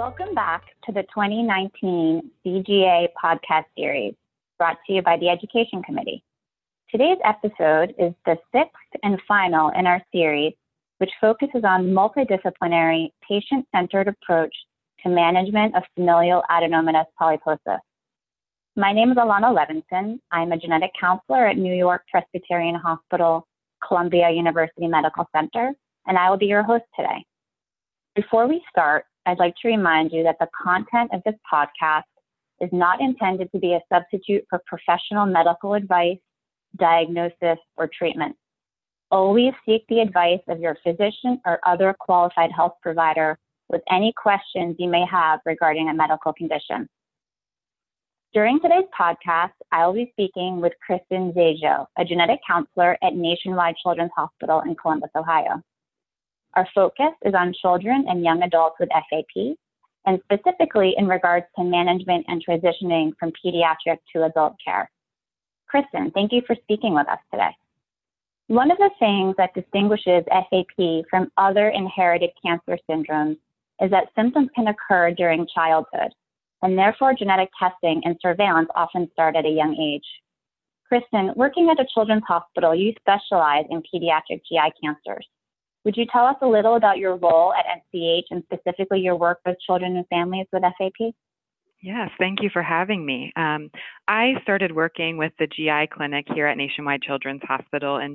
Welcome back to the 2019 CGA podcast series brought to you by the Education Committee. Today's episode is the sixth and final in our series, which focuses on multidisciplinary, patient-centered approach to management of familial adenomatous polyposis. My name is Alana Levinson. I'm a genetic counselor at New York Presbyterian Hospital, Columbia University Medical Center, and I will be your host today. Before we start, I'd like to remind you that the content of this podcast is not intended to be a substitute for professional medical advice, diagnosis, or treatment. Always seek the advice of your physician or other qualified health provider with any questions you may have regarding a medical condition. During today's podcast, I will be speaking with Kristen Zajo, a genetic counselor at Nationwide Children's Hospital in Columbus, Ohio. Our focus is on children and young adults with FAP, and specifically in regards to management and transitioning from pediatric to adult care. Kristen, thank you for speaking with us today. One of the things that distinguishes FAP from other inherited cancer syndromes is that symptoms can occur during childhood, and therefore genetic testing and surveillance often start at a young age. Kristen, working at a children's hospital, you specialize in pediatric GI cancers. Would you tell us a little about your role at NCH and specifically your work with children and families with FAP? Yes, thank you for having me. I started working with the GI clinic here at Nationwide Children's Hospital in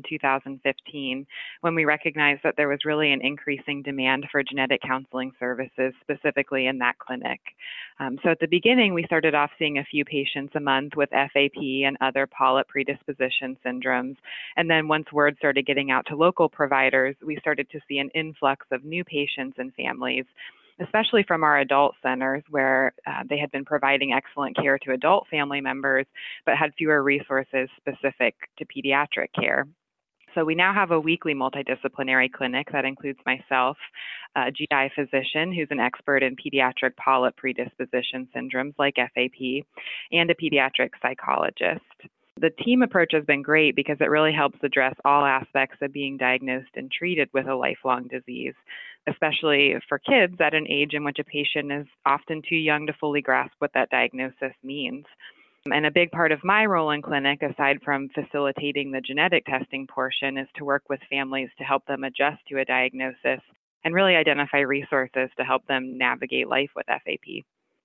2015 when we recognized that there was really an increasing demand for genetic counseling services, specifically in that clinic. So at the beginning, we started off seeing a few patients a month with FAP and other polyp predisposition syndromes. And then once word started getting out to local providers, we started to see an influx of new patients and families, especially from our adult centers where they had been providing excellent care to adult family members, but had fewer resources specific to pediatric care. So we now have a weekly multidisciplinary clinic that includes myself, a GI physician who's an expert in pediatric polyp predisposition syndromes like FAP, and a pediatric psychologist. The team approach has been great because it really helps address all aspects of being diagnosed and treated with a lifelong disease, especially for kids at an age in which a patient is often too young to fully grasp what that diagnosis means. And a big part of my role in clinic, aside from facilitating the genetic testing portion, is to work with families to help them adjust to a diagnosis and really identify resources to help them navigate life with FAP.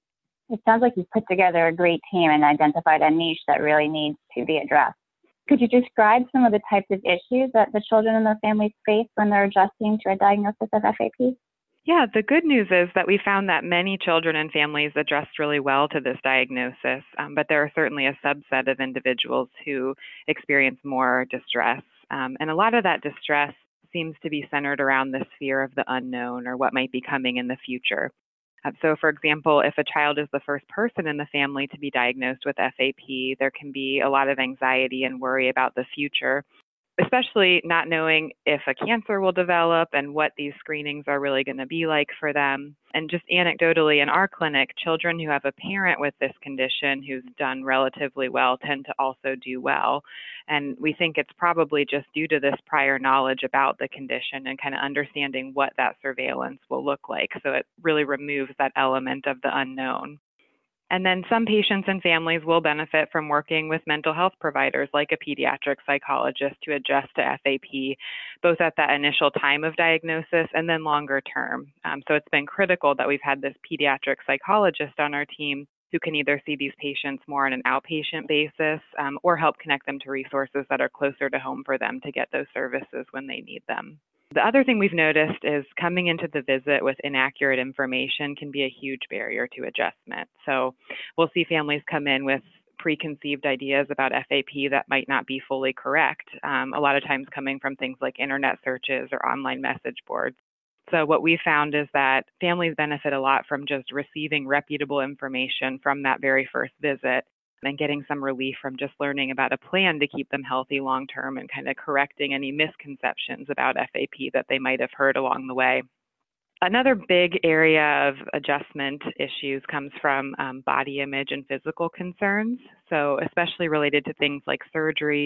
It sounds like you've put together a great team and identified a niche that really needs to be addressed. Could you describe some of the types of issues that the children and their families face when they're adjusting to a diagnosis of FAP? Yeah, the good news is that we found that many children and families adjust really well to this diagnosis, but there are certainly a subset of individuals who experience more distress. And a lot of that distress seems to be centered around this fear of the unknown or what might be coming in the future. So, for example, if a child is the first person in the family to be diagnosed with FAP, there can be a lot of anxiety and worry about the future, especially not knowing if a cancer will develop and what these screenings are really going to be like for them. And just anecdotally, in our clinic, children who have a parent with this condition who's done relatively well tend to also do well. And we think it's probably just due to this prior knowledge about the condition and kind of understanding what that surveillance will look like. So it really removes that element of the unknown. And then some patients and families will benefit from working with mental health providers like a pediatric psychologist to adjust to FAP, both at that initial time of diagnosis and then longer term. So it's been critical that we've had this pediatric psychologist on our team who can either see these patients more on an outpatient basis or help connect them to resources that are closer to home for them to get those services when they need them. The other thing we've noticed is coming into the visit with inaccurate information can be a huge barrier to adjustment. So we'll see families come in with preconceived ideas about FAP that might not be fully correct, a lot of times coming from things like internet searches or online message boards. So what we found is that families benefit a lot from just receiving reputable information from that very first visit and getting some relief from just learning about a plan to keep them healthy long term and kind of correcting any misconceptions about FAP that they might have heard along the way. Another big area of adjustment issues comes from body image and physical concerns, so especially related to things like surgeries,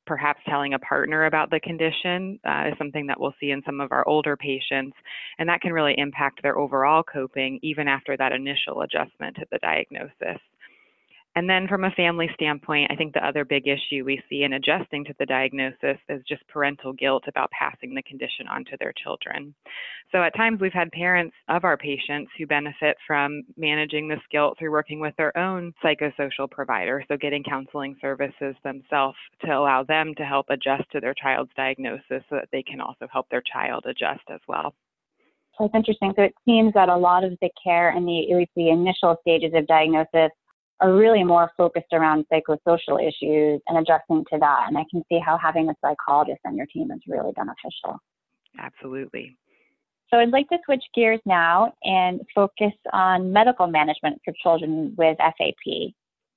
perhaps telling a partner about the condition is something that we'll see in some of our older patients, and that can really impact their overall coping even after that initial adjustment to the diagnosis. And then from a family standpoint, I think the other big issue we see in adjusting to the diagnosis is just parental guilt about passing the condition on to their children. So at times we've had parents of our patients who benefit from managing this guilt through working with their own psychosocial provider, so getting counseling services themselves to allow them to help adjust to their child's diagnosis so that they can also help their child adjust as well. So it's interesting. So it seems that a lot of the care in at least the initial stages of diagnosis are really more focused around psychosocial issues and adjusting to that. And I can see how having a psychologist on your team is really beneficial. Absolutely. So I'd like to switch gears now and focus on medical management for children with FAP.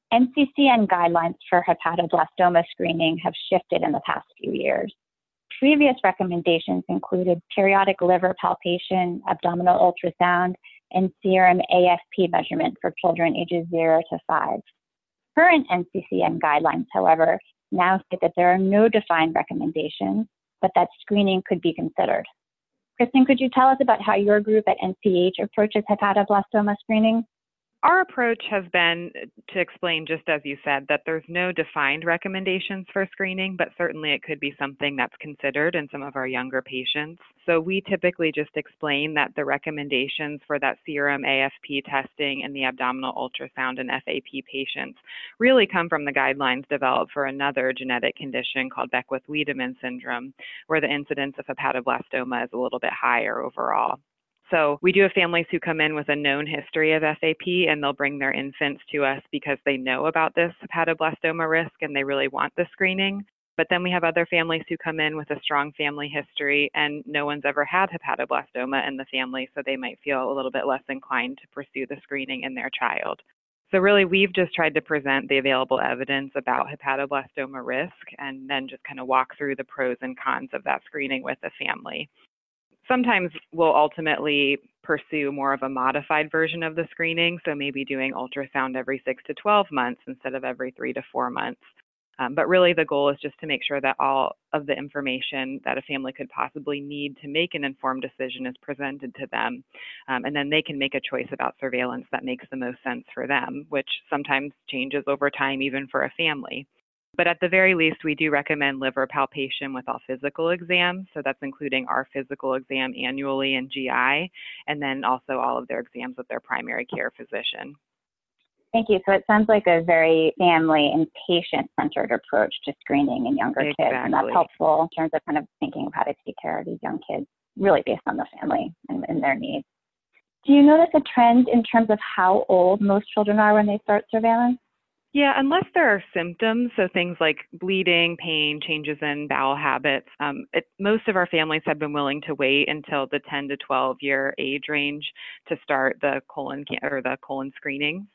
NCCN guidelines for hepatoblastoma screening have shifted in the past few years. Previous recommendations included periodic liver palpation, abdominal ultrasound, and serum AFP measurement for children ages 0 to 5. Current NCCN guidelines, however, now state that there are no defined recommendations, but that screening could be considered. Kristen, could you tell us about how your group at NCH approaches hepatoblastoma screening? Our approach has been to explain, just as you said, that there's no defined recommendations for screening, but certainly it could be something that's considered in some of our younger patients. So we typically just explain that the recommendations for that serum AFP testing and the abdominal ultrasound in FAP patients really come from the guidelines developed for another genetic condition called Beckwith-Wiedemann syndrome, where the incidence of hepatoblastoma is a little bit higher overall. So we do have families who come in with a known history of FAP, and they'll bring their infants to us because they know about this hepatoblastoma risk and they really want the screening. But then we have other families who come in with a strong family history and no one's ever had hepatoblastoma in the family, so they might feel a little bit less inclined to pursue the screening in their child. So really, we've just tried to present the available evidence about hepatoblastoma risk and then just kind of walk through the pros and cons of that screening with the family. Sometimes we'll ultimately pursue more of a modified version of the screening, so maybe doing ultrasound every 6 to 12 months instead of every 3 to 4 months. But really the goal is just to make sure that all of the information that a family could possibly need to make an informed decision is presented to them. And then they can make a choice about surveillance that makes the most sense for them, which sometimes changes over time even for a family. But at the very least, we do recommend liver palpation with all physical exams. So that's including our physical exam annually and GI, and then also all of their exams with their primary care physician. Thank you. So it sounds like a very family and patient-centered approach to screening in younger kids. And that's helpful in terms of kind of thinking of how to take care of these young kids, really based on the family and their needs. Do you notice a trend in terms of how old most children are when they start surveillance? Yeah, unless there are symptoms, so things like bleeding, pain, changes in bowel habits, most of our families have been willing to wait until the 10 to 12-year age range to start the colon screenings.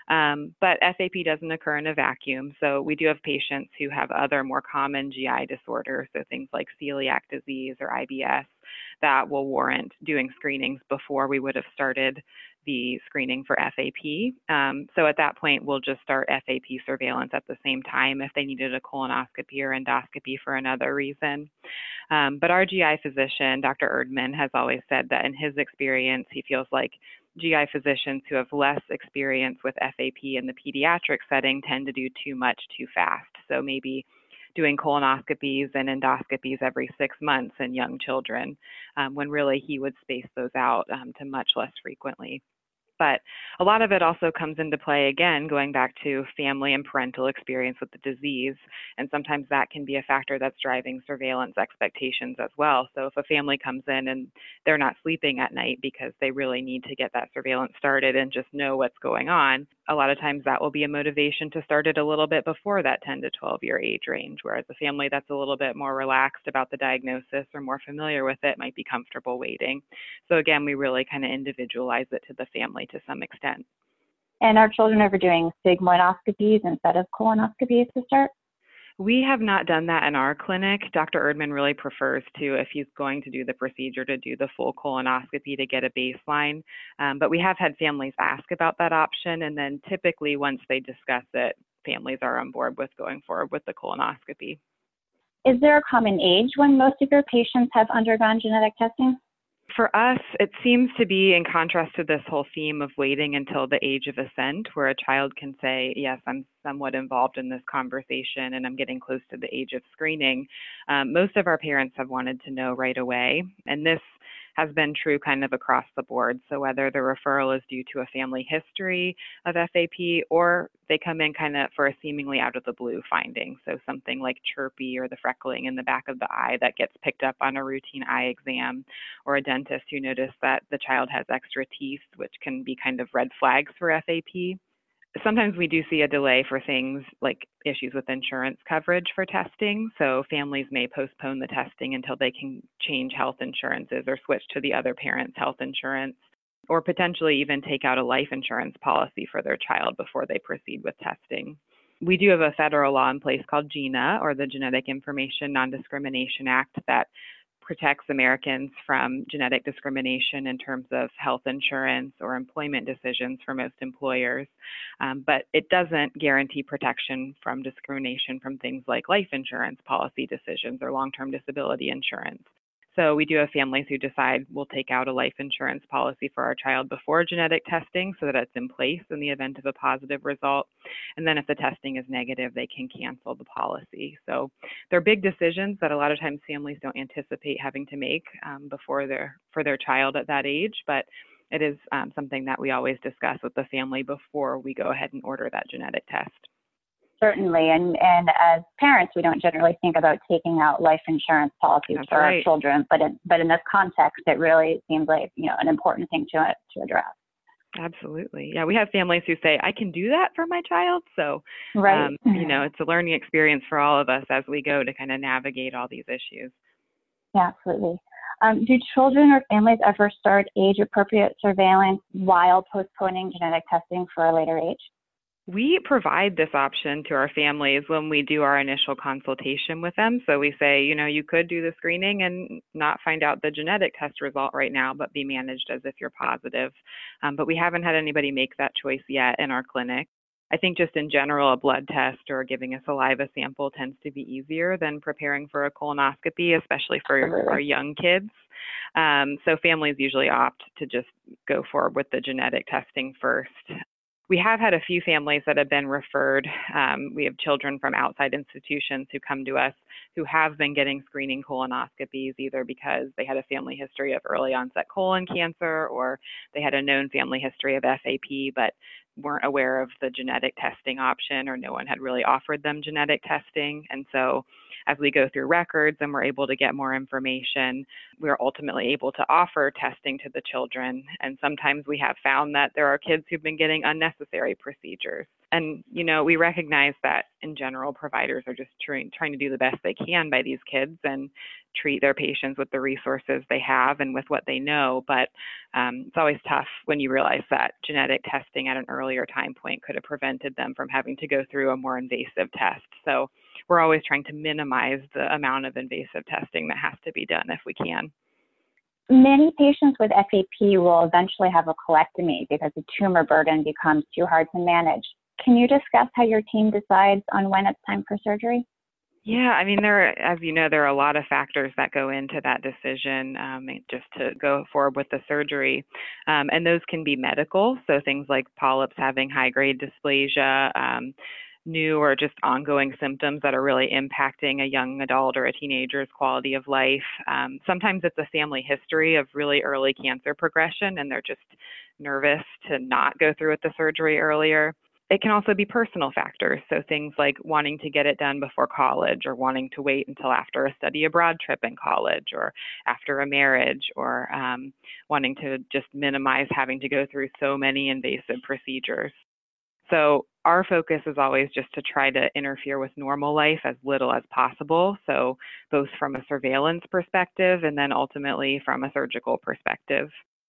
But FAP doesn't occur in a vacuum, so we do have patients who have other more common GI disorders, so things like celiac disease or IBS, that will warrant doing screenings before we would have started the screening for FAP. So at that point, we'll just start FAP surveillance at the same time if they needed a colonoscopy or endoscopy for another reason. But our GI physician, Dr. Erdman, has always said that in his experience, he feels like GI physicians who have less experience with FAP in the pediatric setting tend to do too much too fast. So maybe doing colonoscopies and endoscopies every 6 months in young children, when really he would space those out to much less frequently. But a lot of it also comes into play, again, going back to family and parental experience with the disease. And sometimes that can be a factor that's driving surveillance expectations as well. So if a family comes in and they're not sleeping at night because they really need to get that surveillance started and just know what's going on, a lot of times that will be a motivation to start it a little bit before that 10 to 12-year age range, whereas a family that's a little bit more relaxed about the diagnosis or more familiar with it might be comfortable waiting. So again, we really kind of individualize it to the family to some extent. And are children ever doing sigmoidoscopies instead of colonoscopies to start? We have not done that in our clinic. Dr. Erdman really prefers to, if he's going to do the procedure, to do the full colonoscopy to get a baseline. But we have had families ask about that option, and then typically once they discuss it, families are on board with going forward with the colonoscopy. Is there a common age when most of your patients have undergone genetic testing? For us, it seems to be in contrast to this whole theme of waiting until the age of assent, where a child can say, yes, I'm somewhat involved in this conversation and I'm getting close to the age of screening. Most of our parents have wanted to know right away, and this has been true kind of across the board. So whether the referral is due to a family history of FAP or they come in kind of for a seemingly out of the blue finding. So something like chirpy or the freckling in the back of the eye that gets picked up on a routine eye exam, or a dentist who noticed that the child has extra teeth, which can be kind of red flags for FAP. Sometimes we do see a delay for things like issues with insurance coverage for testing. So families may postpone the testing until they can change health insurances or switch to the other parent's health insurance, or potentially even take out a life insurance policy for their child before they proceed with testing. We do have a federal law in place called GINA, or the Genetic Information Non-Discrimination Act, that protects Americans from genetic discrimination in terms of health insurance or employment decisions for most employers. But it doesn't guarantee protection from discrimination from things like life insurance policy decisions or long-term disability insurance. So we do have families who decide we'll take out a life insurance policy for our child before genetic testing so that it's in place in the event of a positive result. And then if the testing is negative, they can cancel the policy. So they're big decisions that a lot of times families don't anticipate having to make for their child at that age, but it is something that we always discuss with the family before we go ahead and order that genetic test. Certainly, and as parents, we don't generally think about taking out life insurance policies for our children, but in this context, it really seems like an important thing to address. Absolutely. Yeah, we have families who say, I can do that for my child. So, right. It's a learning experience for all of us as we go to kind of navigate all these issues. Yeah, absolutely. Do children or families ever start age-appropriate surveillance while postponing genetic testing for a later age? We provide this option to our families when we do our initial consultation with them. So we say, you could do the screening and not find out the genetic test result right now, but be managed as if you're positive. But we haven't had anybody make that choice yet in our clinic. I think just in general, a blood test or giving a saliva sample tends to be easier than preparing for a colonoscopy, especially for our young kids. So families usually opt to just go forward with the genetic testing first. We have had a few families that have been referred. We have children from outside institutions who come to us who have been getting screening colonoscopies, either because they had a family history of early onset colon cancer or they had a known family history of FAP, but weren't aware of the genetic testing option, or no one had really offered them genetic testing. And so as we go through records and we're able to get more information, we're ultimately able to offer testing to the children. And sometimes we have found that there are kids who've been getting unnecessary procedures. And, we recognize that in general, providers are just trying to do the best they can by these kids and treat their patients with the resources they have and with what they know. But it's always tough when you realize that genetic testing at an earlier time point could have prevented them from having to go through a more invasive test. So we're always trying to minimize the amount of invasive testing that has to be done if we can. Many patients with FAP will eventually have a colectomy because the tumor burden becomes too hard to manage. Can you discuss how your team decides on when it's time for surgery? Yeah, as you know, there are a lot of factors that go into that decision just to go forward with the surgery. And those can be medical, so things like polyps having high-grade dysplasia, new or just ongoing symptoms that are really impacting a young adult or a teenager's quality of life. Sometimes it's a family history of really early cancer progression, and they're just nervous to not go through with the surgery earlier. It can also be personal factors, so things like wanting to get it done before college, or wanting to wait until after a study abroad trip in college, or after a marriage, or wanting to just minimize having to go through so many invasive procedures. So our focus is always just to try to interfere with normal life as little as possible, so both from a surveillance perspective and then ultimately from a surgical perspective.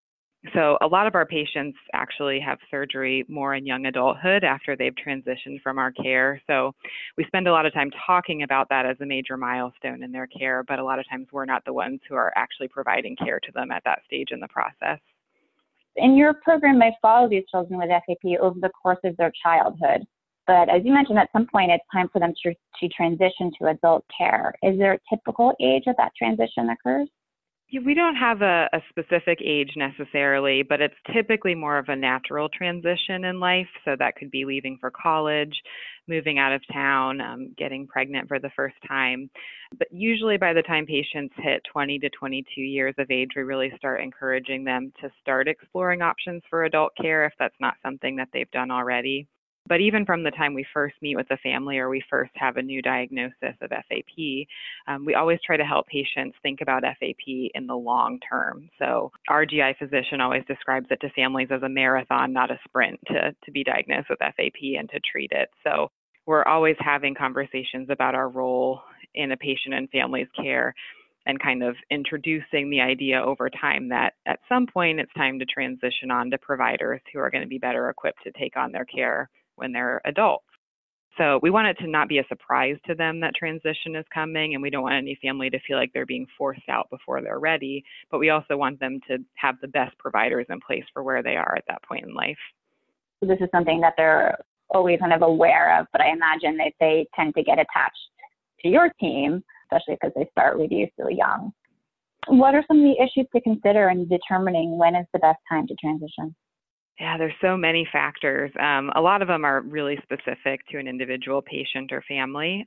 So a lot of our patients actually have surgery more in young adulthood after they've transitioned from our care. So we spend a lot of time talking about that as a major milestone in their care, but a lot of times we're not the ones who are actually providing care to them at that stage in the process. And your program may follow these children with FAP over the course of their childhood. But as you mentioned, at some point, it's time for them to transition to adult care. Is there a typical age that that transition occurs? Yeah, we don't have a specific age necessarily, but it's typically more of a natural transition in life. So that could be leaving for college, moving out of town, getting pregnant for the first time. But usually by the time patients hit 20 to 22 years of age, we really start encouraging them to start exploring options for adult care if that's not something that they've done already. But even from the time we first meet with the family or we first have a new diagnosis of FAP, we always try to help patients think about FAP in the long term. So our GI physician always describes it to families as a marathon, not a sprint, to be diagnosed with FAP and to treat it. So we're always having conversations about our role in a patient and family's care and kind of introducing the idea over time that at some point it's time to transition on to providers who are going to be better equipped to take on their care when they're adults. So we want it to not be a surprise to them that transition is coming, and we don't want any family to feel like they're being forced out before they're ready, but we also want them to have the best providers in place for where they are at that point in life. So this is something that they're always kind of aware of, but I imagine that they tend to get attached to your team, especially because they start with you so young. What are some of the issues to consider in determining when is the best time to transition? Yeah, there's so many factors. A lot of them are really specific to an individual patient or family.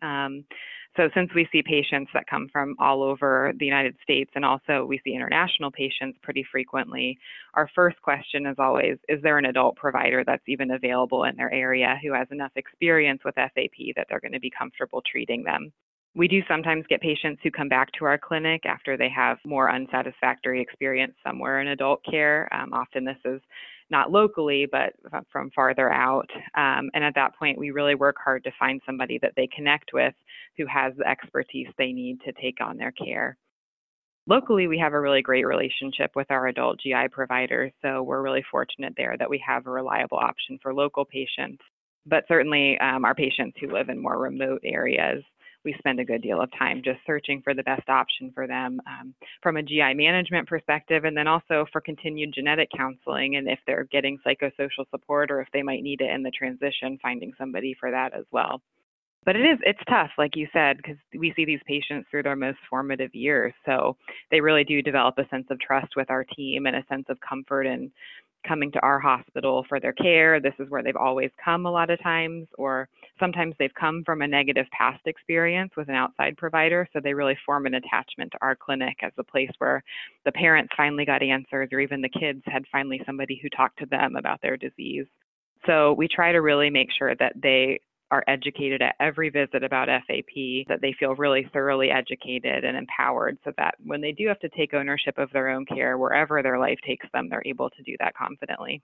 So since we see patients that come from all over the United States and also we see international patients pretty frequently, our first question is always, is there an adult provider that's even available in their area who has enough experience with FAP that they're going to be comfortable treating them? We do sometimes get patients who come back to our clinic after they have more unsatisfactory experience somewhere in adult care. Often this is not locally, but from farther out. And at that point, we really work hard to find somebody that they connect with who has the expertise they need to take on their care. Locally, we have a really great relationship with our adult GI providers, so we're really fortunate there that we have a reliable option for local patients. But certainly our patients who live in more remote areas, we spend a good deal of time just searching for the best option for them from a GI management perspective, and then also for continued genetic counseling, and if they're getting psychosocial support or if they might need it in the transition, finding somebody for that as well. But it's tough, like you said, because we see these patients through their most formative years. So they really do develop a sense of trust with our team and a sense of comfort in coming to our hospital for their care. This is where they've always come a lot of times, or sometimes they've come from a negative past experience with an outside provider. So they really form an attachment to our clinic as a place where the parents finally got answers, or even the kids had finally somebody who talked to them about their disease. So we try to really make sure that they are educated at every visit about FAP, that they feel really thoroughly educated and empowered so that when they do have to take ownership of their own care, wherever their life takes them, they're able to do that confidently.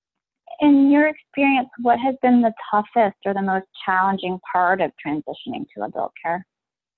In your experience, what has been the toughest or the most challenging part of transitioning to adult care?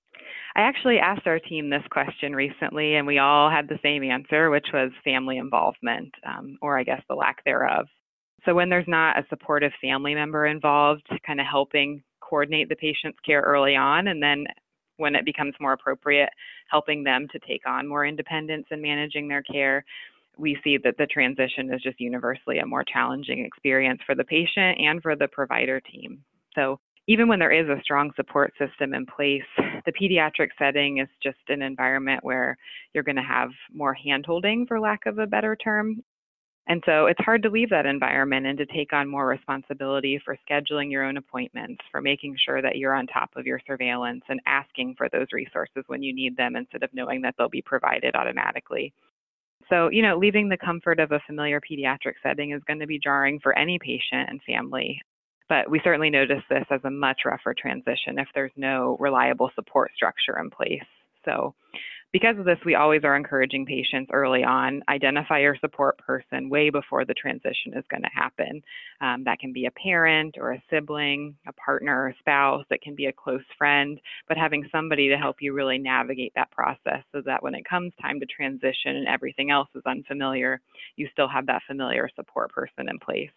I actually asked our team this question recently, and we all had the same answer, which was family involvement, or I guess the lack thereof. So when there's not a supportive family member involved, kind of helping coordinate the patient's care early on, and then when it becomes more appropriate, helping them to take on more independence in managing their care, we see that the transition is just universally a more challenging experience for the patient and for the provider team. So even when there is a strong support system in place, the pediatric setting is just an environment where you're going to have more hand-holding, for lack of a better term. And so it's hard to leave that environment and to take on more responsibility for scheduling your own appointments, for making sure that you're on top of your surveillance and asking for those resources when you need them instead of knowing that they'll be provided automatically. So, leaving the comfort of a familiar pediatric setting is going to be jarring for any patient and family. But we certainly notice this as a much rougher transition if there's no reliable support structure in place. So because of this, we always are encouraging patients early on, identify your support person way before the transition is going to happen. That can be a parent or a sibling, a partner or a spouse. It can be a close friend, but having somebody to help you really navigate that process so that when it comes time to transition and everything else is unfamiliar, you still have that familiar support person in place.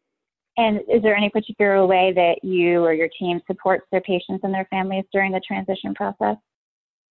And is there any particular way that you or your team supports their patients and their families during the transition process?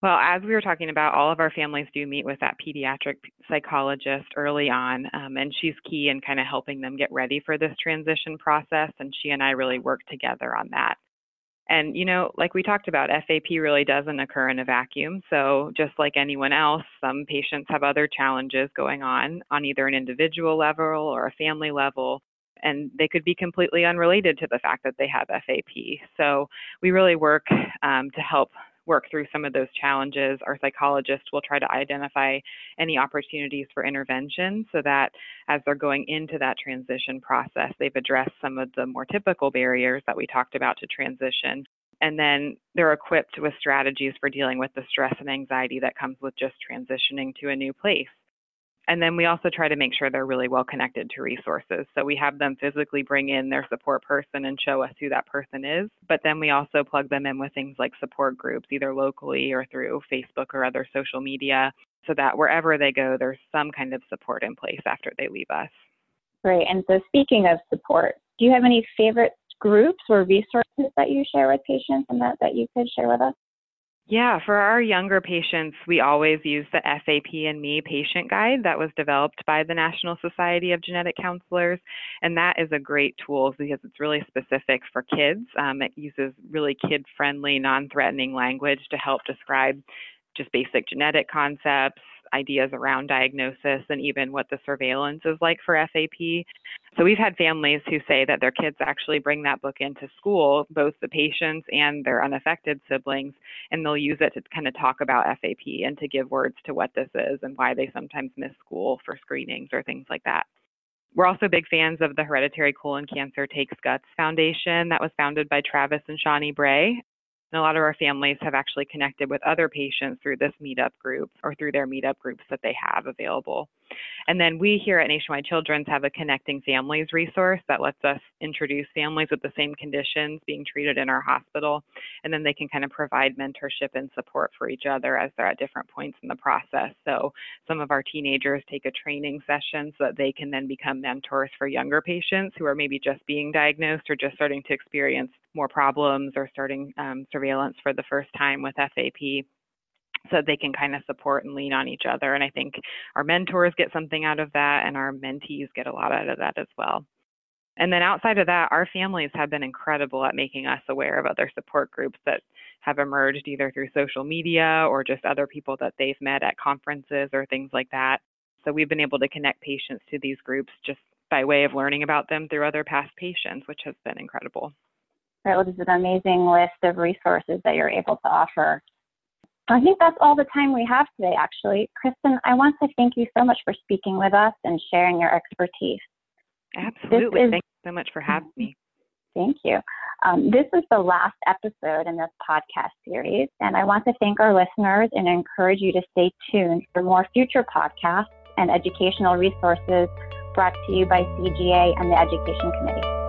Well, as we were talking about, all of our families do meet with that pediatric psychologist early on, and she's key in kind of helping them get ready for this transition process, and she and I really work together on that. And, like we talked about, FAP really doesn't occur in a vacuum. So just like anyone else, some patients have other challenges going on either an individual level or a family level, and they could be completely unrelated to the fact that they have FAP. So we really work to help work through some of those challenges. Our psychologists will try to identify any opportunities for intervention so that as they're going into that transition process, they've addressed some of the more typical barriers that we talked about to transition. And then they're equipped with strategies for dealing with the stress and anxiety that comes with just transitioning to a new place. And then we also try to make sure they're really well connected to resources. So we have them physically bring in their support person and show us who that person is. But then we also plug them in with things like support groups, either locally or through Facebook or other social media, so that wherever they go, there's some kind of support in place after they leave us. Great. And so speaking of support, do you have any favorite groups or resources that you share with patients and that you could share with us? Yeah, for our younger patients, we always use the FAP and Me patient guide that was developed by the National Society of Genetic Counselors. And that is a great tool because it's really specific for kids. It uses really kid-friendly, non-threatening language to help describe just basic genetic concepts, ideas around diagnosis, and even what the surveillance is like for FAP. So we've had families who say that their kids actually bring that book into school, both the patients and their unaffected siblings, and they'll use it to kind of talk about FAP and to give words to what this is and why they sometimes miss school for screenings or things like that. We're also big fans of the Hereditary Colon Cancer Takes Guts Foundation that was founded by Travis and Shawnee Bray. And a lot of our families have actually connected with other patients through this meetup group or through their meetup groups that they have available. And then we here at Nationwide Children's have a Connecting Families resource that lets us introduce families with the same conditions being treated in our hospital. And then they can kind of provide mentorship and support for each other as they're at different points in the process. So some of our teenagers take a training session so that they can then become mentors for younger patients who are maybe just being diagnosed or just starting to experience more problems or starting surveillance for the first time with FAP, so they can kind of support and lean on each other. And I think our mentors get something out of that, and our mentees get a lot out of that as well. And then outside of that, our families have been incredible at making us aware of other support groups that have emerged either through social media or just other people that they've met at conferences or things like that. So we've been able to connect patients to these groups just by way of learning about them through other past patients, which has been incredible. Right, well, this is an amazing list of resources that you're able to offer. I think that's all the time we have today, actually. Kristen, I want to thank you so much for speaking with us and sharing your expertise. Absolutely. Thank you so much for having me. Thank you. This is the last episode in this podcast series, and I want to thank our listeners and encourage you to stay tuned for more future podcasts and educational resources brought to you by CGA and the Education Committee.